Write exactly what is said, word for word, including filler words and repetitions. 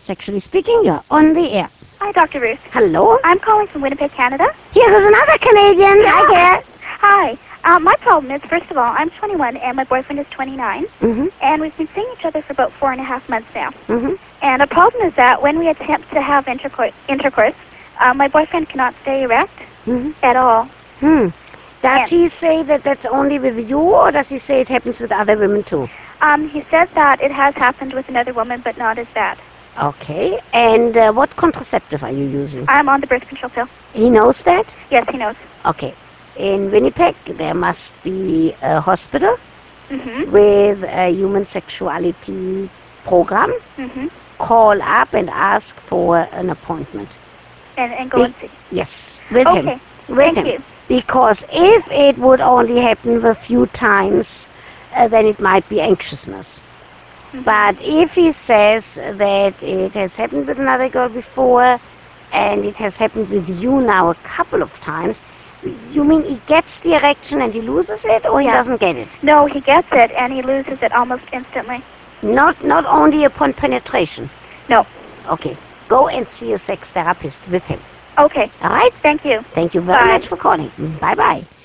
Sexually Speaking. You're on the air. Hi, Doctor Ruth. Hello. I'm calling from Winnipeg, Canada. Here is another Canadian. Yeah. Hi there. Hi. Uh, my problem is, first of all, I'm twenty-one and my boyfriend is twenty-nine. Mm-hmm. And we've been seeing each other for about four and a half months now. Mm-hmm. And the problem is that when we attempt to have intercourse, intercourse uh, my boyfriend cannot stay erect Mm-hmm. at all. Hmm. Does And- he say that that's only with you, or does he say it happens with other women too? Um, he says that it has happened with another woman, but not as bad. Okay. And uh, what contraceptive are you using? I'm on the birth control pill. He knows that? Yes, he knows. Okay. In Winnipeg, there must be a hospital Mm-hmm. with a human sexuality program. Mm-hmm. Call up and ask for an appointment. And, and go Be- and see. Yes, with Okay. him. With Thank him. you. Because if it would only happen a few times, uh, then it might be anxiousness. Mhm. But if he says that it has happened with another girl before, and it has happened with you now a couple of times, you mean he gets the erection and he loses it, or he Yeah. doesn't get it? No, he gets it, and he loses it almost instantly. Not not only upon penetration. No. Okay. Go and see a sex therapist with him. Okay. All right? Thank you. Thank you very Bye. much for calling. Bye-bye.